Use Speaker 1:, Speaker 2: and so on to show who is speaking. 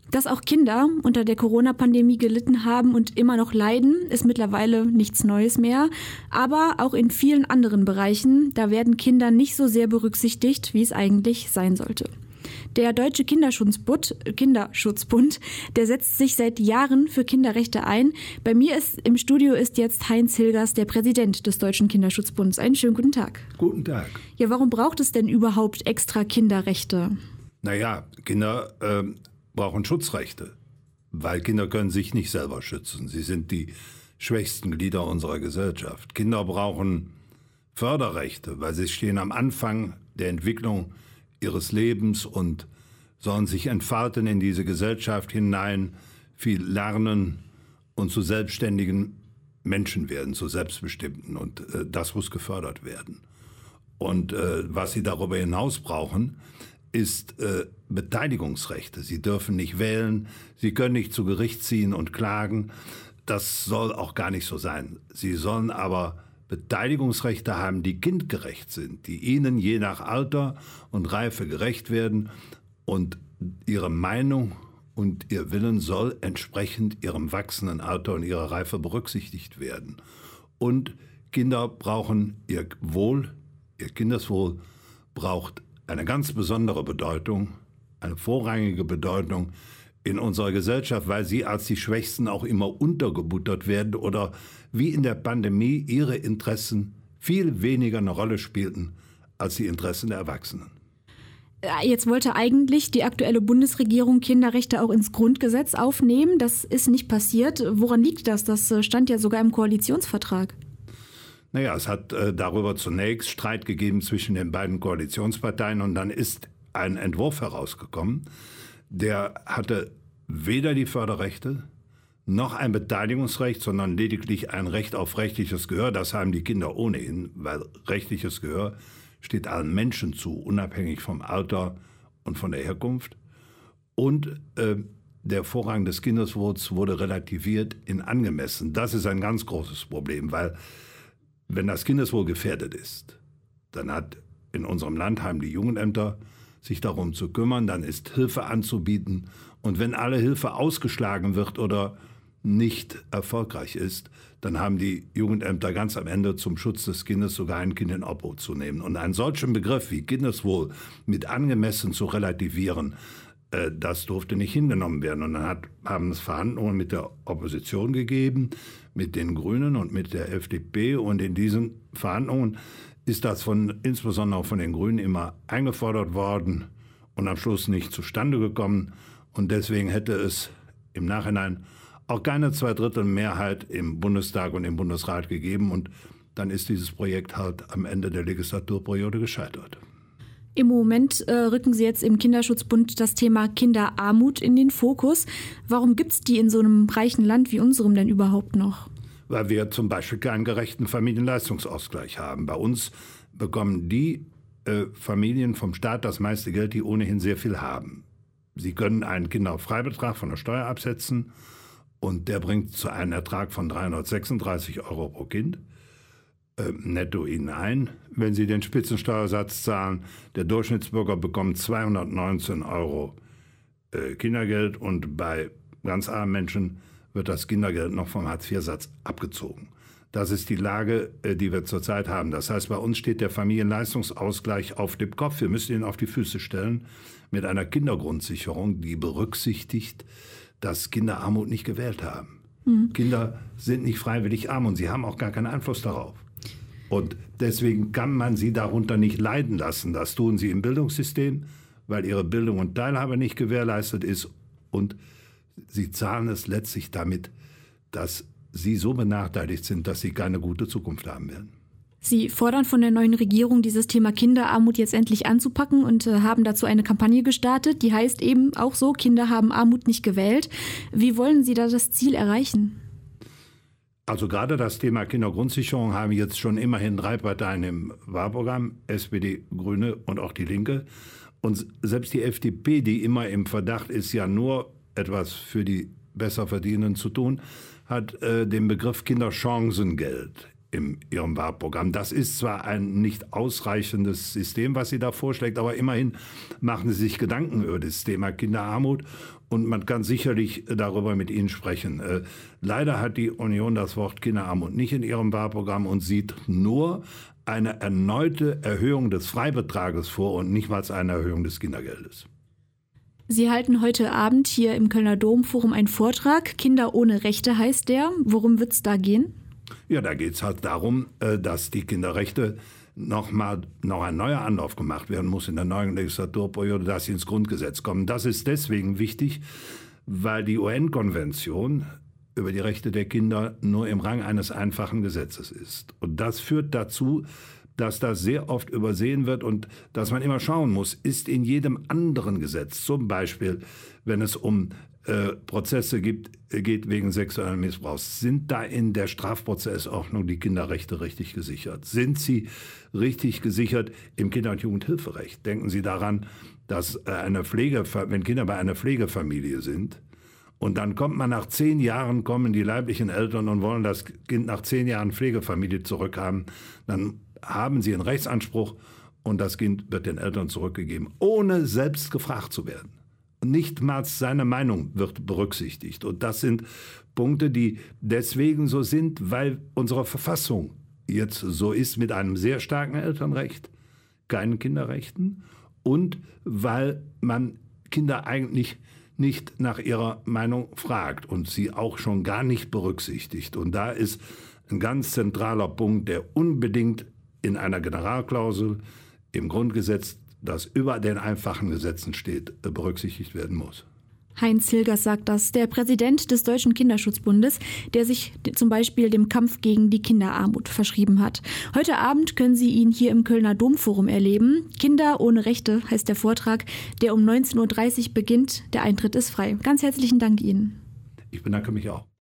Speaker 1: Dass auch Kinder unter der Corona-Pandemie gelitten haben und immer noch leiden, ist mittlerweile nichts Neues mehr. Aber auch in vielen anderen Bereichen, da werden Kinder nicht so sehr berücksichtigt, wie es eigentlich sein sollte. Der Deutsche Kinderschutzbund, der setzt sich seit Jahren für Kinderrechte ein. Bei mir im Studio ist jetzt Heinz Hilgers, der Präsident des Deutschen Kinderschutzbunds. Einen schönen guten Tag.
Speaker 2: Guten Tag.
Speaker 1: Ja, warum braucht es denn überhaupt extra Kinderrechte?
Speaker 2: Naja, Kinder brauchen Schutzrechte, weil Kinder können sich nicht selber schützen. Sie sind die schwächsten Glieder unserer Gesellschaft. Kinder brauchen Förderrechte, weil sie stehen am Anfang der Entwicklung ihres Lebens und sollen sich entfalten in diese Gesellschaft hinein, viel lernen und zu selbstständigen Menschen werden, zu Selbstbestimmten. Und das muss gefördert werden. Und was sie darüber hinaus brauchen, ist Beteiligungsrechte. Sie dürfen nicht wählen, sie können nicht zu Gericht ziehen und klagen. Das soll auch gar nicht so sein. Sie sollen aber Beteiligungsrechte haben, die kindgerecht sind, die ihnen je nach Alter und Reife gerecht werden. Und ihre Meinung und ihr Willen soll entsprechend ihrem wachsenden Alter und ihrer Reife berücksichtigt werden. Und Kinder brauchen ihr Wohl, ihr Kindeswohl braucht eine ganz besondere Bedeutung, eine vorrangige Bedeutung in unserer Gesellschaft, weil sie als die Schwächsten auch immer untergebuttert werden oder wie in der Pandemie ihre Interessen viel weniger eine Rolle spielten als die Interessen der Erwachsenen.
Speaker 1: Jetzt wollte eigentlich die aktuelle Bundesregierung Kinderrechte auch ins Grundgesetz aufnehmen. Das ist nicht passiert. Woran liegt das? Das stand ja sogar im Koalitionsvertrag.
Speaker 2: Naja, es hat darüber zunächst Streit gegeben zwischen den beiden Koalitionsparteien und dann ist ein Entwurf herausgekommen, der hatte weder die Förderrechte noch ein Beteiligungsrecht, sondern lediglich ein Recht auf rechtliches Gehör. Das haben die Kinder ohnehin, weil rechtliches Gehör steht allen Menschen zu, unabhängig vom Alter und von der Herkunft. Und der Vorrang des Kindeswohls wurde relativiert in angemessen. Das ist ein ganz großes Problem, weil wenn das Kindeswohl gefährdet ist, dann hat in unserem Land haben die Jugendämter sich darum zu kümmern, dann ist Hilfe anzubieten. Und wenn alle Hilfe ausgeschlagen wird oder nicht erfolgreich ist, dann haben die Jugendämter ganz am Ende zum Schutz des Kindes sogar ein Kind in Obhut zu nehmen. Und einen solchen Begriff wie Kindeswohl mit angemessen zu relativieren, das durfte nicht hingenommen werden. Und dann haben es Verhandlungen mit der Opposition gegeben, mit den Grünen und mit der FDP. Und in diesen Verhandlungen ist das insbesondere von den Grünen immer eingefordert worden und am Schluss nicht zustande gekommen. Und deswegen hätte es im Nachhinein auch keine Zweidrittelmehrheit im Bundestag und im Bundesrat gegeben. Und dann ist dieses Projekt halt am Ende der Legislaturperiode gescheitert.
Speaker 1: Im Moment rücken Sie jetzt im Kinderschutzbund das Thema Kinderarmut in den Fokus. Warum gibt es die in so einem reichen Land wie unserem denn überhaupt noch?
Speaker 2: Weil wir zum Beispiel keinen gerechten Familienleistungsausgleich haben. Bei uns bekommen die Familien vom Staat das meiste Geld, die ohnehin sehr viel haben. Sie können einen Kinderfreibetrag von der Steuer absetzen und der bringt zu einem Ertrag von 336 € pro Kind netto ihnen ein, wenn sie den Spitzensteuersatz zahlen. Der Durchschnittsbürger bekommt 219 € Kindergeld und bei ganz armen Menschen wird das Kindergeld noch vom Hartz-IV-Satz abgezogen. Das ist die Lage, die wir zurzeit haben. Das heißt, bei uns steht der Familienleistungsausgleich auf dem Kopf. Wir müssen ihn auf die Füße stellen mit einer Kindergrundsicherung, die berücksichtigt, dass Kinder Armut nicht gewählt haben. Mhm. Kinder sind nicht freiwillig arm und sie haben auch gar keinen Einfluss darauf. Und deswegen kann man sie darunter nicht leiden lassen. Das tun sie im Bildungssystem, weil ihre Bildung und Teilhabe nicht gewährleistet ist. Und sie zahlen es letztlich damit, dass sie so benachteiligt sind, dass sie keine gute Zukunft haben werden.
Speaker 1: Sie fordern von der neuen Regierung, dieses Thema Kinderarmut jetzt endlich anzupacken und haben dazu eine Kampagne gestartet, die heißt eben auch so, Kinder haben Armut nicht gewählt. Wie wollen Sie da das Ziel erreichen?
Speaker 2: Also gerade das Thema Kindergrundsicherung haben jetzt schon immerhin 3 Parteien im Wahlprogramm, SPD, Grüne und auch die Linke. Und selbst die FDP, die immer im Verdacht ist, ja nur etwas für die Besserverdienenden zu tun, hat den Begriff Kinderchancengeld in ihrem Wahlprogramm. Das ist zwar ein nicht ausreichendes System, was sie da vorschlägt, aber immerhin machen sie sich Gedanken über das Thema Kinderarmut. und man kann sicherlich darüber mit ihnen sprechen. Leider hat die Union das Wort Kinderarmut nicht in ihrem Wahlprogramm und sieht nur eine erneute Erhöhung des Freibetrages vor und nicht mal eine Erhöhung des Kindergeldes.
Speaker 1: Sie halten heute Abend hier im Kölner Domforum einen Vortrag. Kinder ohne Rechte heißt der. Worum wird es da gehen?
Speaker 2: Ja, da geht es halt darum, dass die Kinderrechte noch ein neuer Anlauf gemacht werden muss in der neuen Legislaturperiode, dass sie ins Grundgesetz kommen. Das ist deswegen wichtig, weil die UN-Konvention über die Rechte der Kinder nur im Rang eines einfachen Gesetzes ist. Und das führt dazu, dass das sehr oft übersehen wird und dass man immer schauen muss, ist in jedem anderen Gesetz, zum Beispiel, wenn es um Prozesse geht wegen sexuellen Missbrauchs, sind da in der Strafprozessordnung die Kinderrechte richtig gesichert? Sind sie richtig gesichert im Kinder- und Jugendhilferecht? Denken Sie daran, dass wenn Kinder bei einer Pflegefamilie sind und dann kommt man nach 10 Jahren, kommen die leiblichen Eltern und wollen das Kind nach 10 Jahren Pflegefamilie zurückhaben, dann haben sie einen Rechtsanspruch und das Kind wird den Eltern zurückgegeben, ohne selbst gefragt zu werden. Nicht mal seine Meinung wird berücksichtigt. Und das sind Punkte, die deswegen so sind, weil unsere Verfassung jetzt so ist mit einem sehr starken Elternrecht, keinen Kinderrechten und weil man Kinder eigentlich nicht nach ihrer Meinung fragt und sie auch schon gar nicht berücksichtigt. Und da ist ein ganz zentraler Punkt, der unbedingt in einer Generalklausel im Grundgesetz, das über den einfachen Gesetzen steht, berücksichtigt werden muss.
Speaker 1: Heinz Hilgers sagt das, der Präsident des Deutschen Kinderschutzbundes, der sich zum Beispiel dem Kampf gegen die Kinderarmut verschrieben hat. Heute Abend können Sie ihn hier im Kölner Domforum erleben. Kinder ohne Rechte heißt der Vortrag, der um 19.30 Uhr beginnt. Der Eintritt ist frei. Ganz herzlichen Dank Ihnen.
Speaker 2: Ich bedanke mich auch.